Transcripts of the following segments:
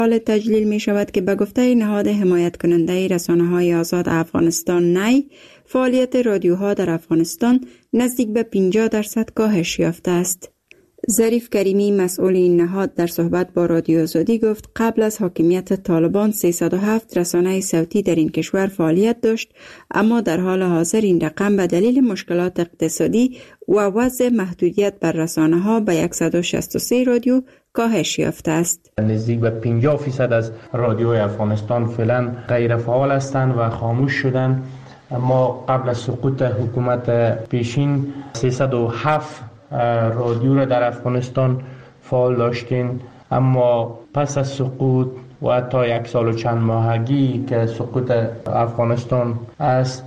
حال تجلیل می شود که به گفته نهاد حمایت کننده رسانه‌های آزاد افغانستان نی، فعالیت رادیوها در افغانستان نزدیک به 50% کاهش یافته است. ظریف کریمی مسئول این نهاد در صحبت با رادیو آزادی گفت قبل از حاکمیت طالبان 307 رسانه صوتی در این کشور فعالیت داشت، اما در حال حاضر این رقم به دلیل مشکلات اقتصادی و وضع محدودیت بر رسانه‌ها به 163 رادیو کاهش یافته است. نزدیک به 50% از رادیوهای افغانستان فعلا غیر فعال هستند و خاموش شدند. اما قبل از سقوط حکومت پیشین 307 رادیو را در افغانستان فعال داشتیم، اما پس از سقوط و حتی 1 سال و چند ماهگی که سقوط افغانستان است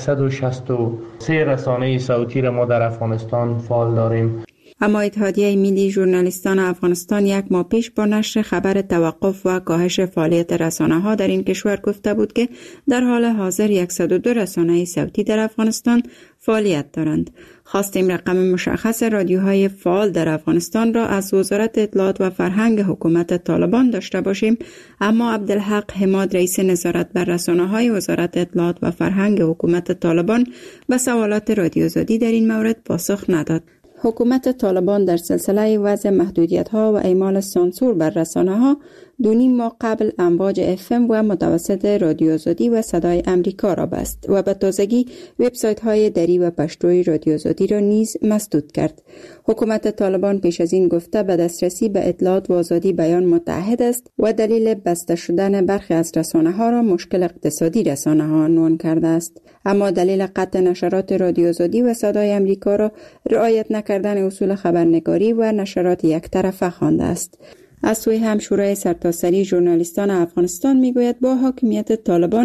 163 رسانه صوتی را ما در افغانستان فعال داریم. اما اتحادیه ملی ژورنالیستان افغانستان 1 ماه پیش با نشر خبر توقف و کاهش فعالیت رسانه‌ها در این کشور گفته بود که در حال حاضر 102 رسانه صوتی در افغانستان فعالیت دارند. خواستیم رقم مشخص رادیوهای فعال در افغانستان را از وزارت اطلاعات و فرهنگ حکومت طالبان داشته باشیم، اما عبدالحق حماد رئیس نظارت بر رسانه‌های وزارت اطلاعات و فرهنگ حکومت طالبان به سوالات رادیو آزادی در این مورد پاسخ نداد. حکومت طالبان در سلسله وضع محدودیت‌ها و اعمال سانسور بر رسانه‌ها 2.5 ماه قبل امواج FM و متوسط رادیو آزادی و صدای امریکا را بست و به تازگی وبسایت‌های دری و پشتوی رادیو آزادی را نیز مسدود کرد. حکومت طالبان پیش از این گفته به دسترسی به اطلاعات و آزادی بیان متحد است و دلیل بسته شدن برخی از رسانه‌ها را مشکل اقتصادی رسانه‌ها عنوان کرده است، اما دلیل قطع نشرات رادیو آزادی و صدای امریکا را رعایت نکردن اصول خبرنگاری و نشرات یک طرفه خوانده است. از سوی هم شورای سرتاسری ژورنالیستان افغانستان میگوید با حاکمیت طالبان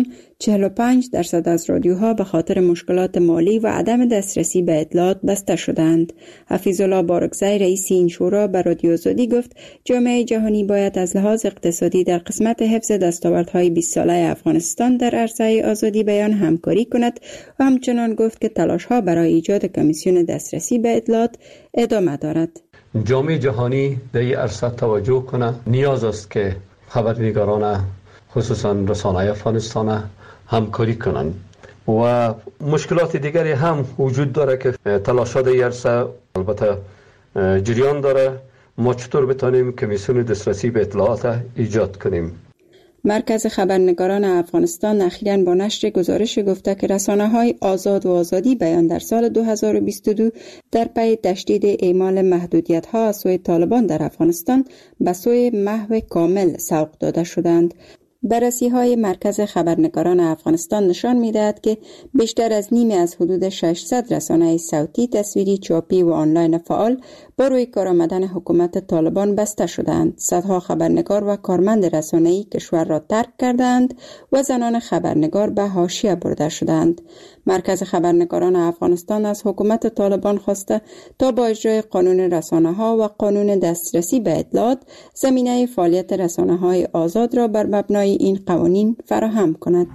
45% از رادیوها به خاطر مشکلات مالی و عدم دسترسی به اطلاعات بسته شدند. حفیظ الله بارکزی رئیس این شورا به رادیو آزادی گفت جامعه جهانی باید از لحاظ اقتصادی در قسمت حفظ دستاوردهای 20 ساله افغانستان در عرصه آزادی بیان همکاری کند و همچنان گفت که تلاش‌ها برای ایجاد کمیسیون دسترسی به اطلاعات ادامه دارد. جامعه جهانی در این عرصه توجه کنه. نیاز است که خبرنگاران خصوصا رسانه افغانستان همکاری کنند و مشکلات دیگری هم وجود داره که تلاشات در این عرصه البته جریان داره. ما چطور بتانیم کمیسیون دسترسی به اطلاعات ایجاد کنیم؟ مرکز خبرنگاران افغانستان اخیراً با نشر گزارش گفته که رسانه‌های آزاد و آزادی بیان در سال 2022 در پی تشدید اعمال محدودیت‌ها از سوی طالبان در افغانستان به سوی محو کامل سوق داده شدند. بررسی‌های مرکز خبرنگاران افغانستان نشان می‌دهد که بیشتر از نیمی از حدود 600 رسانه صوتی، تصویری، چاپی و آنلاین فعال با روی کار آمدن حکومت طالبان بسته شدند. صدها خبرنگار و کارمند رسانه‌ای کشور را ترک کردند و زنان خبرنگار به حاشیه برده شدند. مرکز خبرنگاران افغانستان از حکومت طالبان خواسته تا با اجرای قانون رسانه‌ها و قانون دسترسی به اطلاعات زمینه فعالیت رسانه‌های آزاد را بر مبنای این قوانین فراهم کند.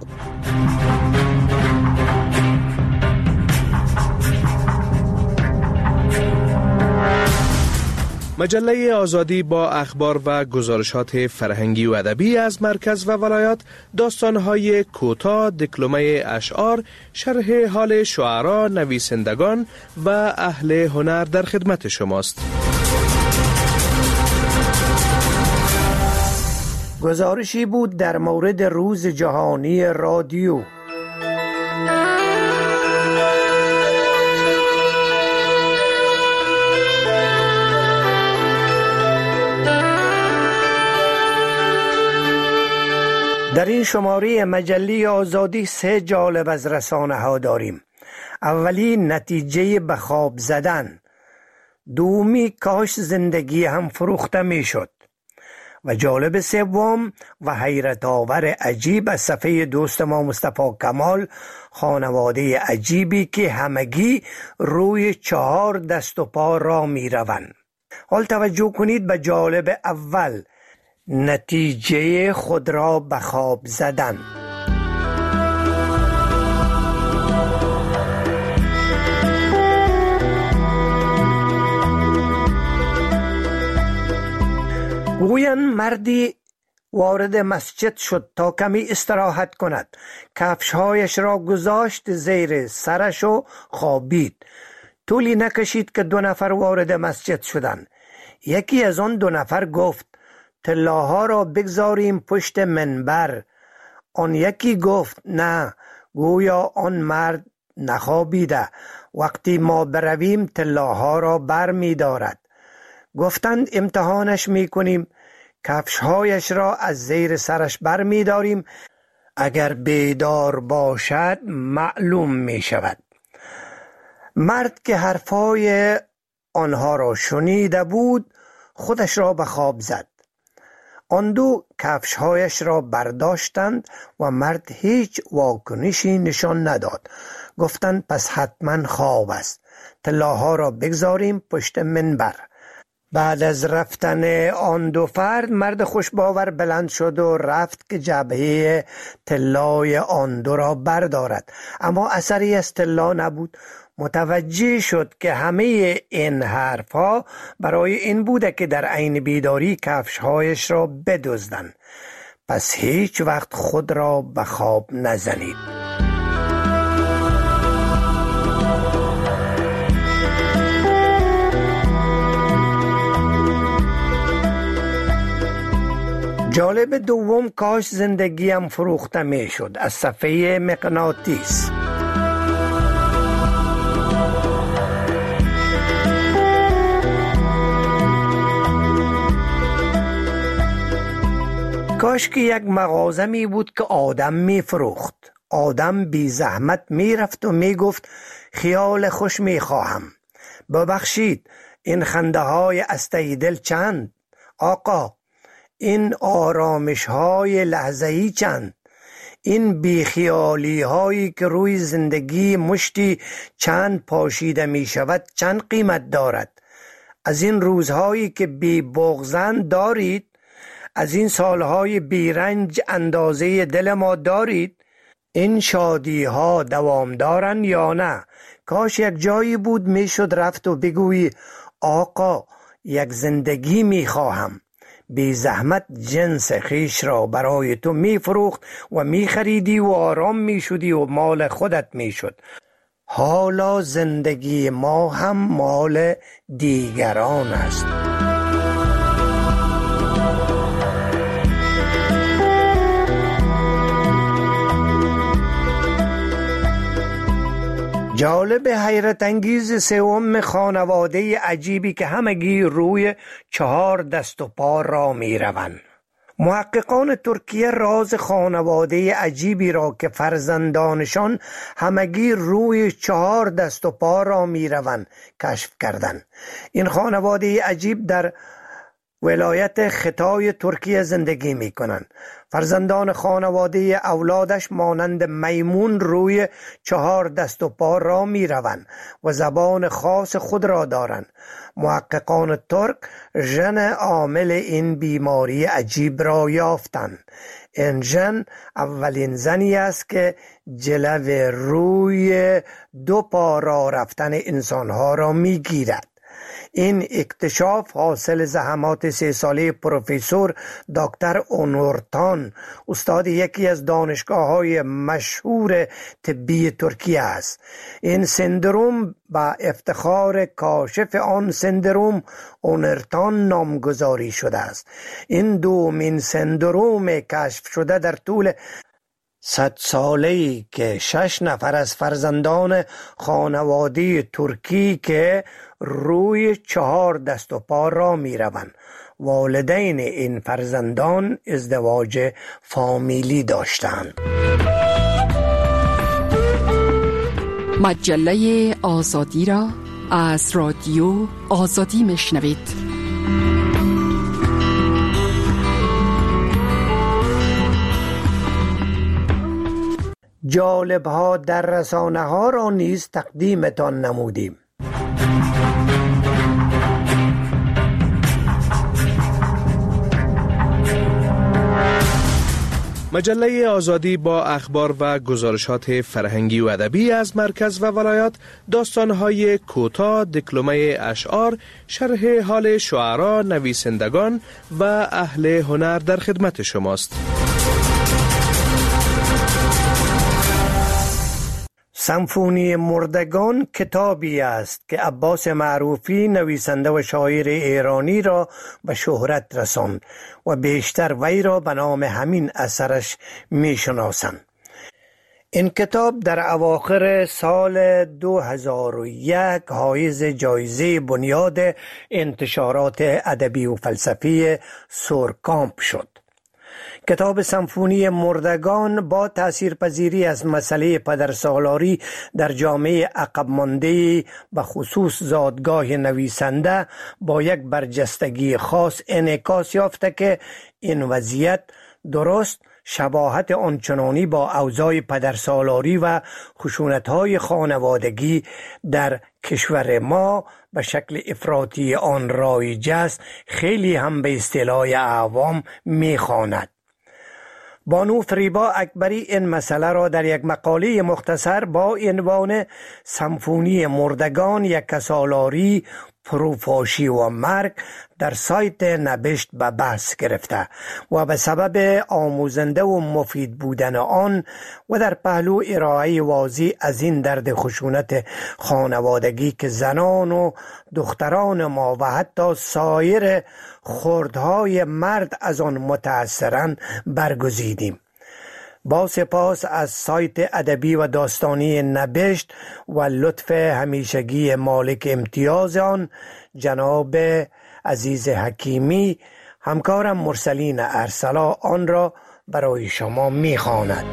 مجله آزادی با اخبار و گزارشات فرهنگی و ادبی از مرکز و ولایات، داستان‌های کوتاه، دکلمه اشعار، شرح حال شعرا، نویسندگان و اهل هنر در خدمت شماست. گزارشی بود در مورد روز جهانی رادیو. در این شماره مجله آزادی 3 جالب از رسانه ها داریم. اولی نتیجه به خواب زدن، دومی کاش زندگی هم فروخته می شد و جالب سوم و حیرت آور عجیب از صفحه دوست ما مصطفی کمال، خانواده عجیبی که همگی روی 4 دست و پا را می روند. حال توجه کنید به جالب اول، نتیجه خود را به خواب زدن. گویند مردی وارد مسجد شد تا کمی استراحت کند. کفشهایش را گذاشت زیر سرش و خوابید. طولی نکشید که 2 نفر وارد مسجد شدند. یکی از آن 2 نفر گفت طلاها را بگذاریم پشت منبر. آن یکی گفت نه، گویا آن مرد نخوابیده، وقتی ما برویم طلاها را بر می دارد. گفتند امتحانش می کنیم. کفشهایش را از زیر سرش بر می داریم، اگر بیدار باشد معلوم می شود. مرد که حرفای آنها را شنیده بود خودش را به خواب زد. آن 2 کفشهایش را برداشتند و مرد هیچ واکنشی نشان نداد. گفتند پس حتما خواب است، طلاها را بگذاریم پشت منبر. بعد از رفتن آن 2 فرد مرد خوشباور بلند شد و رفت که جبهه طلای آن 2 را بردارد، اما اثری از طلا نبود. متوجه شد که همه این حرفها برای این بوده که در عین بیداری کفشهایش را بدزدند. پس هیچ وقت خود را به خواب نزنید. جالب دوم، کاش زندگیم فروخته می شد، از صفحه مغناطیس. کاش که یک مغازه می بود که آدم می فروخت. آدم بی زحمت می رفت و می گفت خیال خوش می خواهم. ببخشید این خنده های از ته دل چند؟ آقا این آرامش های لحظه‌ای چند؟ این بیخیالی هایی که روی زندگی مشتی چند پاشیده می شود چند قیمت دارد؟ از این روزهایی که بی بغضند دارید؟ از این سالهای بیرنج اندازه دل ما دارید؟ این شادی ها دوام دارن یا نه؟ کاش یک جایی بود میشد رفت و بگویی آقا یک زندگی میخواهم. بی زحمت جنس خیش را برای تو میفروخت و میخریدی و آرام میشدی و مال خودت میشد. حالا زندگی ما هم مال دیگران است. جالب حیرت انگیز سوم، خانواده عجیبی که همگی روی 4 دست و پا را می روند. محققان ترکیه راز خانواده عجیبی را که فرزندانشان همگی روی 4 دست و پا را می روند کشف کردند. این خانواده عجیب در ولایت ختای ترکیه زندگی می کنند. فرزندان خانواده اولادش مانند میمون روی 4 دست و پا را می روند و زبان خاص خود را دارند. محققان ترک ژن عامل این بیماری عجیب را یافتند. این ژن اولین ژنی است که جلو روی 2 پا را رفتن انسانها را می گیرد. این اکتشاف حاصل زحمات 3 ساله پروفسور دکتر اونورتان، استاد یکی از دانشگاه‌های مشهور طبی ترکیه است. این سندروم با افتخار کاشف آن سندروم اونورتان نامگذاری شده است. این دومین سندروم کشف شده در طول 100 ساله‌ای که 6 نفر از فرزندان خانواده ترکی که روی 4 دست و پا را می روند. والدین این فرزندان ازدواج فامیلی داشتند. مجله آزادی را از رادیو آزادی میشنوید. جالب ها در رسانه ها را نیز تقدیمتان نمودیم. مجله آزادی با اخبار و گزارشات فرهنگی و ادبی از مرکز و ولایات، داستان‌های کوتاه، دکلمه اشعار، شرح حال شعرا، نویسندگان و اهل هنر در خدمت شماست. سمفونی مردگان کتابی است که عباس معروفی نویسنده و شاعر ایرانی را به شهرت رساند و بیشتر وی را به نام همین اثرش می شناسند. این کتاب در اواخر سال 2001 حایز جایزه بنیاد انتشارات ادبی و فلسفی سورکامپ شد. کتاب سمفونی مردگان با تاثیرپذیری از مسئله پدرسالاری در جامعه عقب مانده به خصوص زادگاه نویسنده با یک برجستگی خاص انعکاس یافته که این وضعیت درست شباهت آنچنانی با اوضاع پدرسالاری و خشونت‌های خانوادگی در کشور ما به شکل افراطی آن رایج است خیلی هم به اصطلاح عوام می‌خواند. بانو فریبا اکبری این مسئله را در یک مقاله مختصر با عنوان سمفونی مردگان، یک سالاری، پروفاشی و مرگ در سایت نبشت به بحث گرفته و به سبب آموزنده و مفید بودن آن و در پهلو ارائه واضح از این درد خشونت خانوادگی که زنان و دختران ما و حتی سایر خردهای مرد از آن متأثرند برگزیدیم. با سپاس از سایت ادبی و داستانی نبشت و لطف همیشگی مالک امتیاز آن جناب عزیز حکیمی، همکارم مرسلین ارسلا آن را برای شما می‌خواند.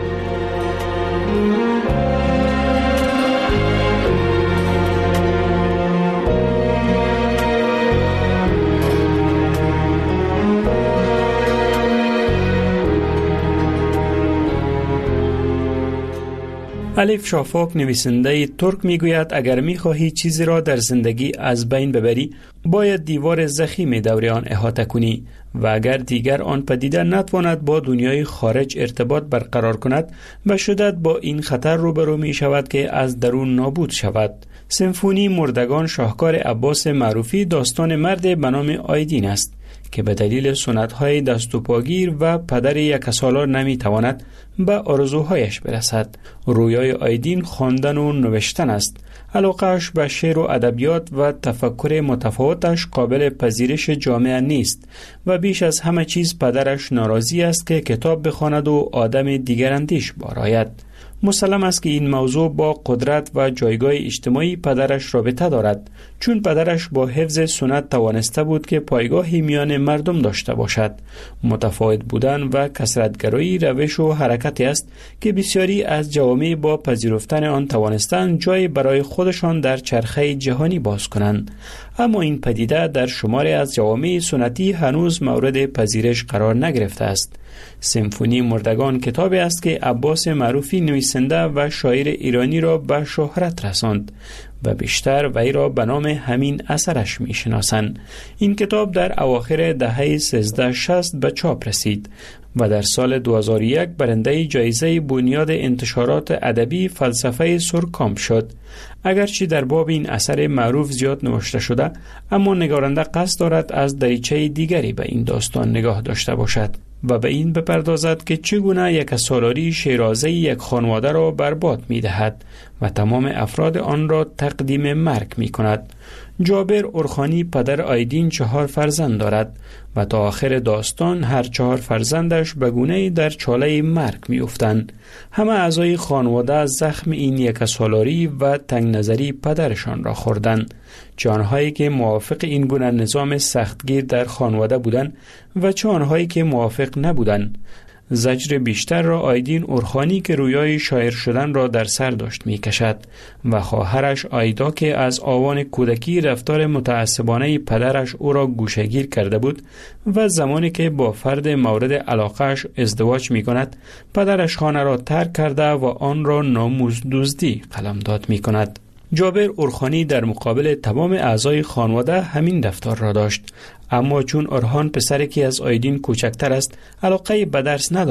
الف شافاک نویسنده ترک میگوید اگر میخواهی چیزی را در زندگی از بین ببری باید دیوار ضخیم دور آن احاطه کنی و اگر دیگر آن پدیده نتواند با دنیای خارج ارتباط برقرار کند به شدت با این خطر روبرو می شود که از درون نابود شود. سمفونی مردگان شاهکار عباس معروفی داستان مرد به نام آیدین است که به دلیل سنت‌های دست و پاگیر و پدر یک سالار نمی‌تواند به آرزوهایش برسد. رویای آیدین خواندن و نوشتن است. علاقه‌اش به شعر و ادبیات و تفکر متفاوتش قابل پذیرش جامعه نیست و بیش از همه چیز پدرش ناراضی است که کتاب بخواند و آدم دیگراندیش بارآید. مسلم است که این موضوع با قدرت و جایگاه اجتماعی پدرش رابطه دارد، چون پدرش با حفظ سنت توانسته بود که پایگاهی میان مردم داشته باشد. متفاوت بودن و کثرت‌گرایی روش و حرکتی است که بسیاری از جوامع با پذیرفتن آن توانستند جای برای خودشان در چرخه جهانی باز کنند. اما این پدیده در شماری از جوامع سنتی هنوز مورد پذیرش قرار نگرفته است. سمفونی مردگان کتابی است که عباس معروفی نویسنده و شاعر ایرانی را به شهرت رساند و بیشتر وی را به نام همین اثرش می شناسند. این کتاب در اواخر دهه 1360 به چاپ رسید و در سال 2001 برنده جایزه بنیاد انتشارات ادبی فلسفه سورکامپ شد. اگرچه در باب این اثر معروف زیاد نوشته شده، اما نگارنده قصد دارد از دریچه دیگری به این داستان نگاه داشته باشد و به این بپردازد که چگونه یک سالاری شیرازه یک خانواده را برباد می دهد و تمام افراد آن را تقدیم مرگ می کند. جابر اورخانی پدر آیدین 4 فرزند دارد و تا آخر داستان هر 4 فرزندش به گونه‌ای در چاله مرگ می افتند. همه اعضای خانواده زخم این یک سالاری و تنگ نظری پدرشان را خوردند، چه آنهایی که موافق این گونه نظام سختگیر در خانواده بودند و چه آنهایی که موافق نبودند. زجر بیشتر را آیدین اورخانی که رویای شاعر شدن را در سر داشت می کشد و خواهرش آیدا که از آوان کودکی رفتار متعصبانه پدرش او را گوشه‌گیر کرده بود و زمانی که با فرد مورد علاقهش ازدواج می کند پدرش خانه را ترک کرده و آن را ناموس دزدی قلمداد می کند. جابر اورخانی در مقابل تمام اعضای خانواده همین رفتار را داشت، اما چون اورخان پسری که از آیدین کوچکتر است علاقه به درس ندارد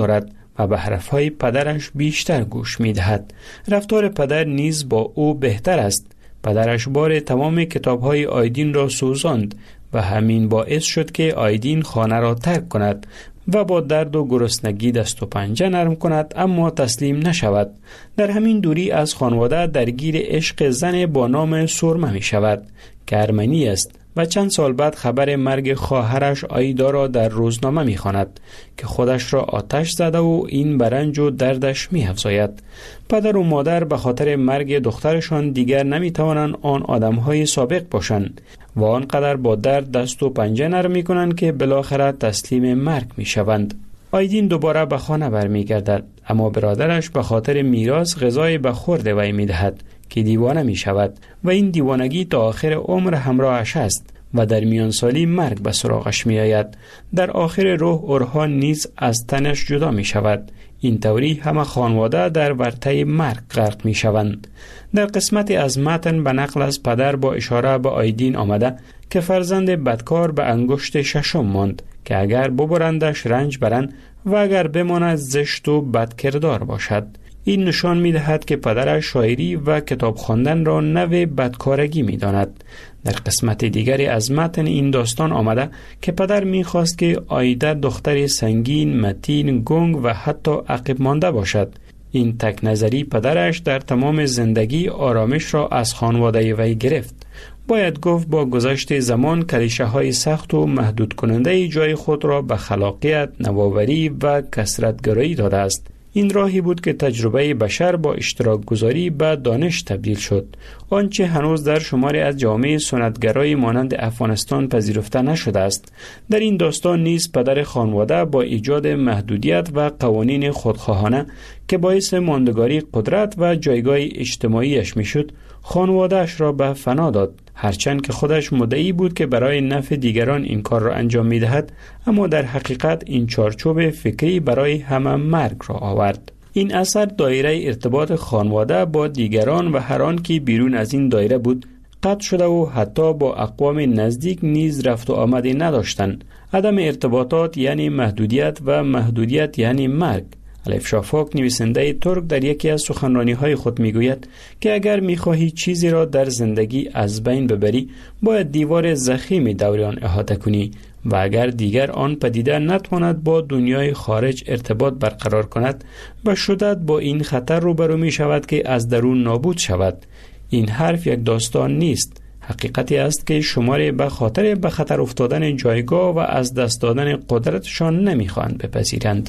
و به حرفهای پدرش بیشتر گوش می دهد. رفتار پدر نیز با او بهتر است. پدرش بار تمام کتابهای آیدین را سوزاند و همین باعث شد که آیدین خانه را ترک کند و با درد و گرسنگی دست و پنجه نرم کند اما تسلیم نشود. در همین دوری از خانواده درگیر عشق زن با نام سرمه می شود که ارمنی است و چند سال بعد خبر مرگ خواهرش آیدا را در روزنامه می خواند که خودش را آتش زده و این برنج و دردش می افزاید. پدر و مادر به خاطر مرگ دخترشان دیگر نمی توانند آن آدمهای سابق باشند و آنقدر با درد دست و پنجه نرم می کنند که بالاخره تسلیم مرگ می شوند. آیدین دوباره به خانه برمی گردد اما برادرش به خاطر میراث غذای به خورد وی می دهد که دیوانه می شود و این دیوانگی تا آخر عمر همراهش است و در میان سالی مرگ به سراغش می آید. در آخر روح اورهان نیز از تنش جدا می شود. این طوری همه خانواده در ورطه مرگ غرق می شوند. در قسمت از متن به نقل از پدر با اشاره به آیدین آمده که فرزند بدکار به انگشت ششم ماند که اگر ببرندش رنج برند و اگر بماند زشت و بدکردار باشد. این نشان می دهد که پدرش شاعری و کتاب خواندن را نوع بدکارگی می داند. در قسمت دیگری از متن این داستان آمده که پدر می خواست که آیده دختر سنگین، متین، گنگ و حتی عقب مانده باشد. این تک نظری پدرش در تمام زندگی آرامش را از خانواده وی گرفت. باید گفت با گذشت زمان کلیشه های سخت و محدود کننده جای خود را به خلاقیت، نوآوری و کثرت‌گرایی داده است. این راهی بود که تجربه بشر با اشتراک گذاری به دانش تبدیل شد. آنچه هنوز در شماری از جامعه سنتگرای مانند افغانستان پذیرفته نشده است. در این داستان نیز پدر خانواده با ایجاد محدودیت و قوانین خودخواهانه که باعث ماندگاری قدرت و جایگاه اجتماعیش میشد، خانواده‌اش را به فنا داد. هرچند که خودش مدعی بود که برای نفع دیگران این کار را انجام می‌دهد، اما در حقیقت این چارچوب فکری برای همه مرگ را آورد. این اثر دایره ارتباط خانواده با دیگران و هر آن که بیرون از این دایره بود قطع شده و حتی با اقوام نزدیک نیز رفت و آمدی نداشتند. عدم ارتباطات یعنی محدودیت و محدودیت یعنی مرگ. الیف شافاک نویسنده ترک در یکی از سخنرانی‌های خود میگوید که اگر می‌خواهی چیزی را در زندگی از بین ببری باید دیوار ضخیم دور آن احاطه کنی و اگر دیگر آن پدیده نتواند با دنیای خارج ارتباط برقرار کند به شدت با این خطر روبرو می‌شود که از درون نابود شود. این حرف یک داستان نیست، حقیقتی است که شماری به خاطر به خطر افتادن جایگاه و از دست دادن قدرتشان نمی‌خواهند بپذیرند.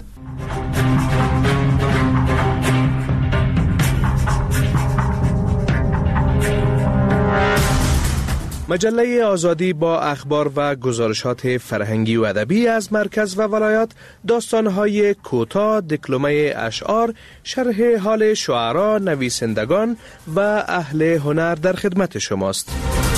مجله آزادی با اخبار و گزارشات فرهنگی و ادبی از مرکز و ولایات، داستان‌های کوتاه، دکلمه اشعار، شرح حال شعرا، نویسندگان و اهل هنر در خدمت شماست.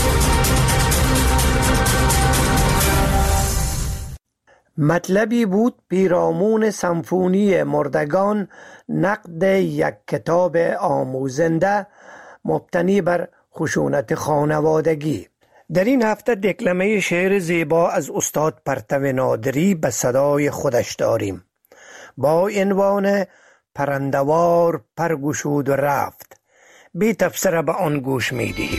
مطلبی بود پیرامون سمفونی مردگان، نقد یک کتاب آموزنده مبتنی بر خشونت خانوادگی. در این هفته دکلمه شعر زیبا از استاد پرتو نادری به صدای خودش داریم با عنوان پرندوار پرگشود و رفت. بی تفسیر به آن گوش می دهیم.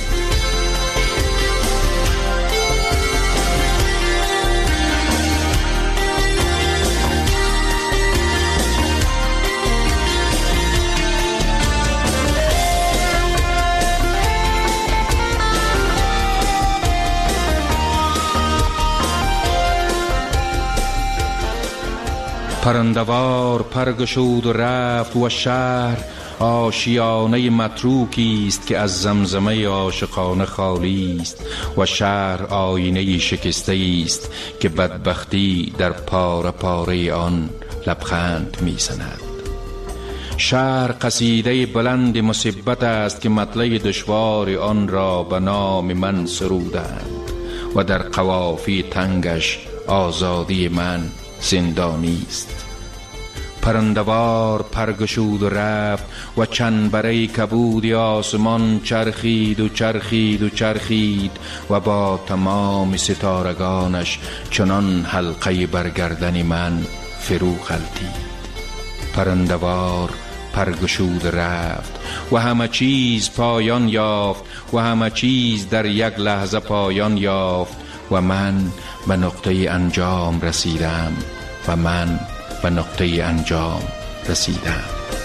پرندوار پرگشود و رفت و شهر آشیانه متروکی است که از زمزمه عاشقانه خالی است و شهر آینه شکسته است که بدبختی در پاره پاره آن لبخند میزند. شهر قصیده بلند مصیبت است که مطلع دشوار آن را به نام من سرودند و در قوافی تنگش آزادی من زندانی است. پرندوار پرگشود و رفت و چنبره کبودی آسمان چرخید و چرخید و چرخید و با تمام ستارگانش چنان حلقه برگردن من فرو غلتید. پرندوار پرگشود رفت و همه چیز پایان یافت و همه چیز در یک لحظه پایان یافت و من به نقطه انجام رسیدم و من به نقطه انجام رسیدم.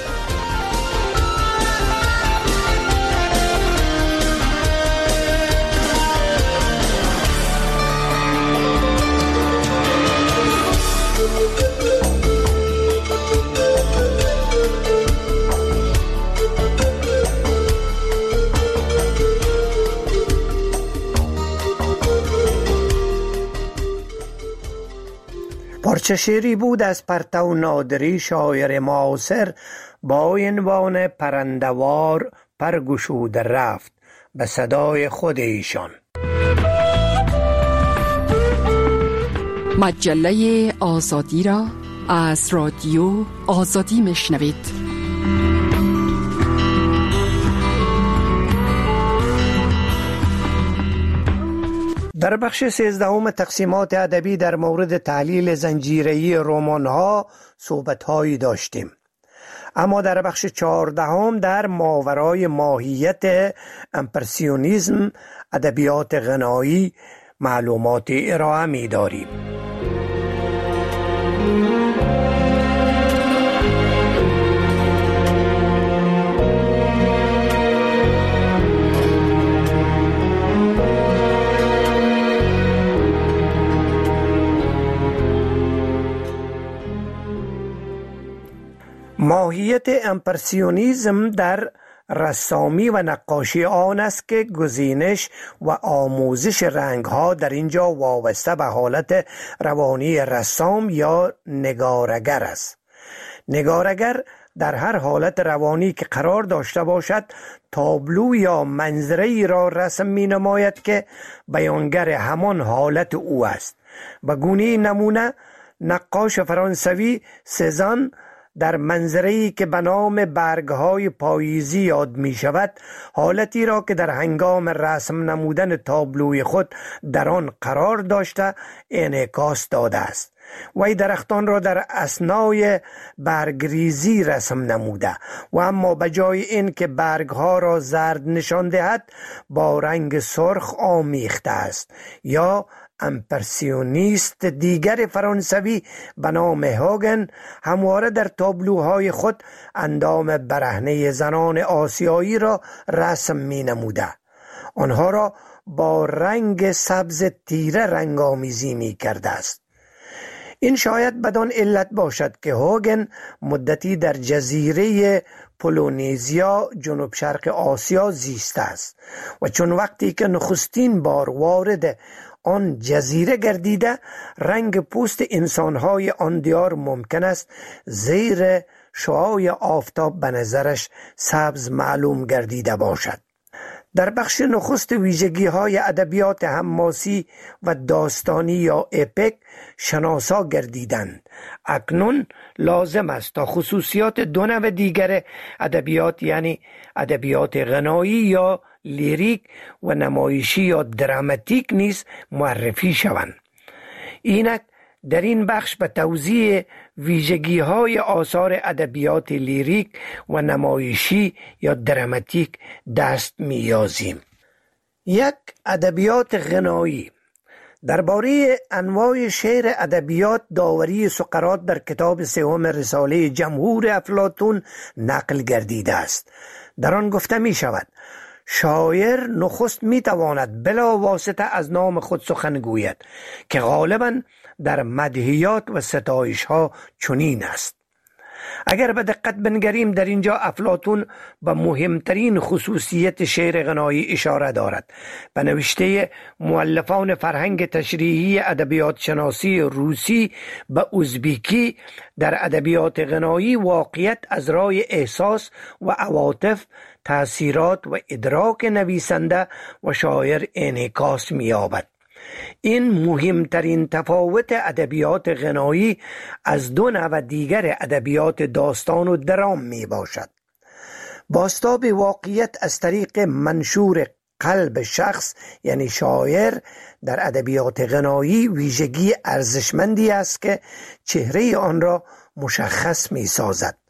پارچه شعری بود از پرتو نادری شاعر معاصر با عنوان پرندوار پرگشود رفت به صدای خود ایشان. مجله آزادی را از رادیو آزادی میشنوید. در بخش 13 تقسیمات ادبی در مورد تحلیل زنجیره‌ای رمان‌ها صحبت‌هایی داشتیم، اما در بخش 14 در ماورای ماهیت امپرسیونیسم ادبیات غنایی معلومات ارائه می‌داریم. ماهیت امپرسیونیسم در رسامی و نقاشی آن است که گزینش و آموزش رنگ‌ها در اینجا وابسته به حالت روانی رسام یا نگارگر است. نگارگر در هر حالت روانی که قرار داشته باشد تابلو یا منظره‌ای را رسم می‌نماید که بیانگر همان حالت او است. به گونه نمونه نقاش فرانسوی سزان در منظره‌ای که به نام برگ‌های پاییزی یاد می‌شود حالتی را که در هنگام رسم نمودن تابلوی خود در آن قرار داشته انعکاس داده است. وی درختان را در اثنای برگریزی رسم نموده و اما به جای این که برگ‌ها را زرد نشان دهد با رنگ سرخ آمیخته است. یا امپرسیونیست دیگر فرانسوی به نام هوگن همواره در تابلوهای خود اندام برهنه زنان آسیایی را رسم می نموده. آنها را با رنگ سبز تیره رنگامیزی می کرده است. این شاید بدان علت باشد که هوگن مدتی در جزیره پولونزیا جنوب شرق آسیا زیسته است و چون وقتی که نخستین بار وارد آن جزیره گردیده رنگ پوست انسانهای آن دیار ممکن است زیر شعاع آفتاب به نظرش سبز معلوم گردیده باشد. در بخش نخست ویژگی‌های ادبیات حماسی و داستانی یا اپیک شناسا گردیدند. اکنون لازم است تا خصوصیات دو نوع دیگر ادبیات یعنی ادبیات غنایی یا لیریک و نمایشی یا دراماتیک نیز معرفی شوند. اینک در این بخش به توضیح ویژگی‌های آثار ادبیات لیریک و نمایشی یا دراماتیک دست می‌یازیم. یک، ادبیات غنایی. درباره انواع شعر ادبیات داوری سقراط در کتاب سوم رساله جمهور افلاطون نقل گردیده است. در آن گفته می شود شاعر نخست می تواند بلا واسطه از نام خود سخن گوید که غالباً در مدحیات و ستایش ها چنین است. اگر به دقت بنگریم در اینجا افلاطون به مهمترین خصوصیت شعر غنایی اشاره دارد. به نوشته مؤلفان فرهنگ تشریحی ادبیات شناسی روسی به ازبیکی در ادبیات غنایی واقعیت از رای احساس و عواطف، تأثیرات و ادراک نویسنده و شاعر انعکاس می‌یابد. این مهمترین تفاوت ادبیات غنایی از دو نوع دیگر ادبیات داستان و درام می باشد. بازتاب واقعیت از طریق منشور قلب شخص یعنی شاعر در ادبیات غنایی ویژگی ارزشمندی است که چهره آن را مشخص می سازد.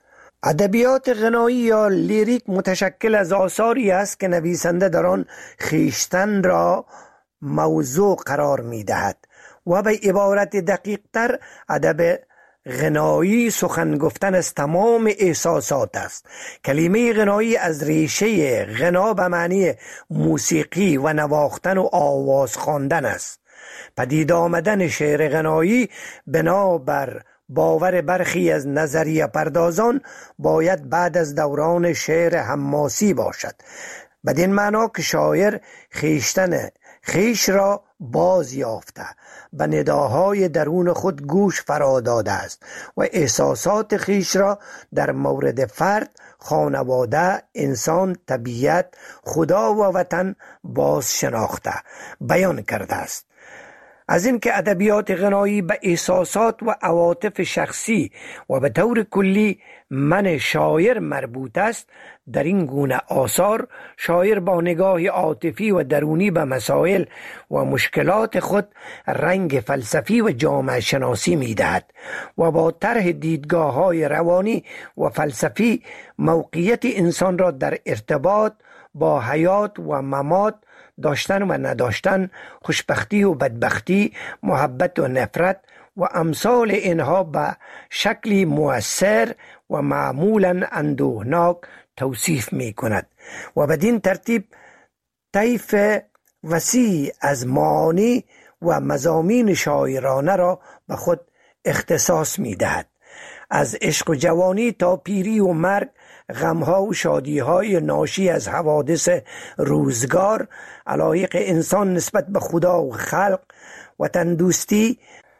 ادبیات غنایی یا لیریک متشکل از آثاری است که نویسنده در آن خویشتن را موضوع قرار می دهد و به عبارت دقیق تر ادب غنایی سخن گفتن از تمام احساسات است. کلمه غنایی از ریشه غنا به معنی موسیقی و نواختن و آواز خواندن است. پدید آمدن شعر غنایی بنابر باور برخی از نظریه پردازان باید بعد از دوران شعر حماسی باشد، بدین معنا که شاعر خویشتن خویش را باز یافته، به نداهای درون خود گوش فرا داده است و احساسات خویش را در مورد فرد، خانواده، انسان، طبیعت، خدا و وطن باز شناخته بیان کرده است. از این که ادبیات غنایی به احساسات و عواطف شخصی و به طور کلی من شاعر مربوط است، در این گونه آثار شاعر با نگاه عاطفی و درونی به مسائل و مشکلات خود رنگ فلسفی و جامعه شناسی می دهد و با طرح دیدگاه‌های روانی و فلسفی موقعیت انسان را در ارتباط با حیات و ممات، داشتن و نداشتن، خوشبختی و بدبختی، محبت و نفرت و امثال اینها به شکلی مؤثر و معمولاً اندوهناک توصیف می کند و بدین ترتیب طیف وسیع از معانی و مضامین شاعرانه را به خود اختصاص می دهد. از عشق و جوانی تا پیری و مرگ، غمها و شادیهای ناشی از حوادث روزگار، علایق انسان نسبت به خدا و خلق، وطن دوستی،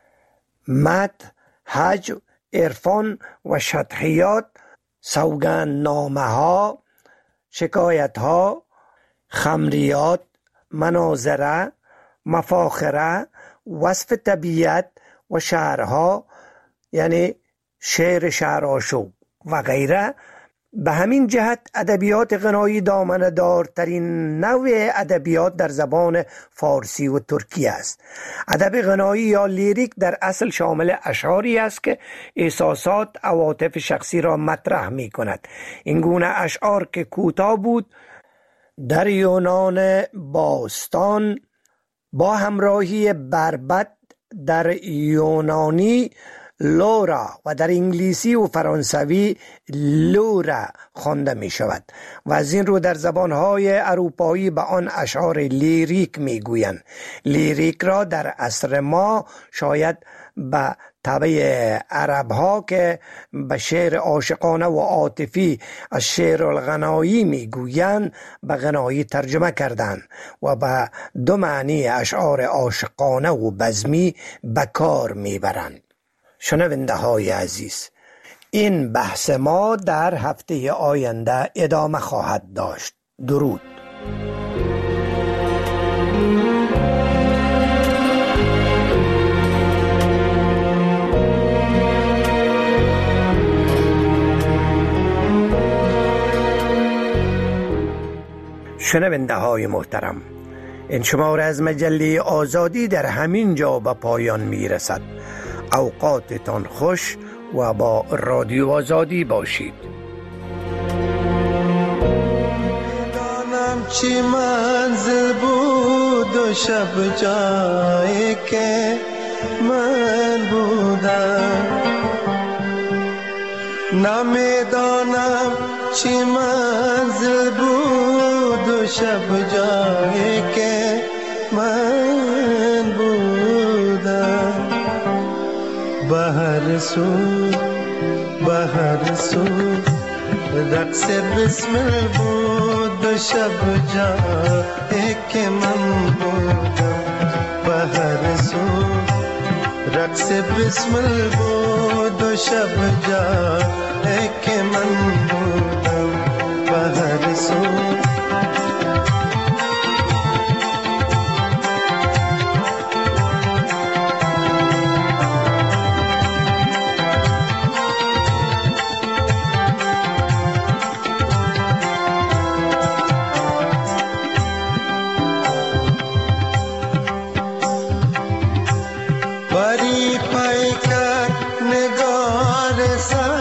مدح، حج، عرفان و شطحیات، سوگندنامه ها، شکایت ها، خمریات، مناظره، مفاخره، وصف طبیعت و شعرها یعنی شعر شعرآشوب و غیره. به همین جهت ادبیات غنایی دامنه دارترین نوع ادبیات در زبان فارسی و ترکی است. ادب غنایی یا لیریک در اصل شامل اشعاری است که احساسات، عواطف شخصی را مطرح می کند. این گونه اشعار که کوتاه بود در یونان باستان با همراهی بربط در یونانی لورا و در انگلیسی و فرانسوی لورا خوانده می شود و از این رو در زبانهای اروپایی به آن اشعار لیریک می گویند. لیریک را در عصر ما شاید به تبع عربها که به شعر عاشقانه و عاطفی از شعر الغنایی می گویند به غنایی ترجمه کردند و به دو معنی اشعار عاشقانه و بزمی به کار می برند. شنونده های عزیز، این بحث ما در هفته آینده ادامه خواهد داشت. درود. شنونده های محترم، این شماره از مجله آزادی در همین جا به پایان می رسد. اوقاتتان خوش و با رادیو آزادی باشید. دانم چی منزل بود و شب جایی که من بودم، نمیدانم چی منزل بود و شب جایی که من بودم. بهر سو رقص بسمل بود و شب جایی که من بودم. بهر سو رقص بسمل بود و شب جایی که من بودم. بهر سو बड़ी पाई कर निगार सा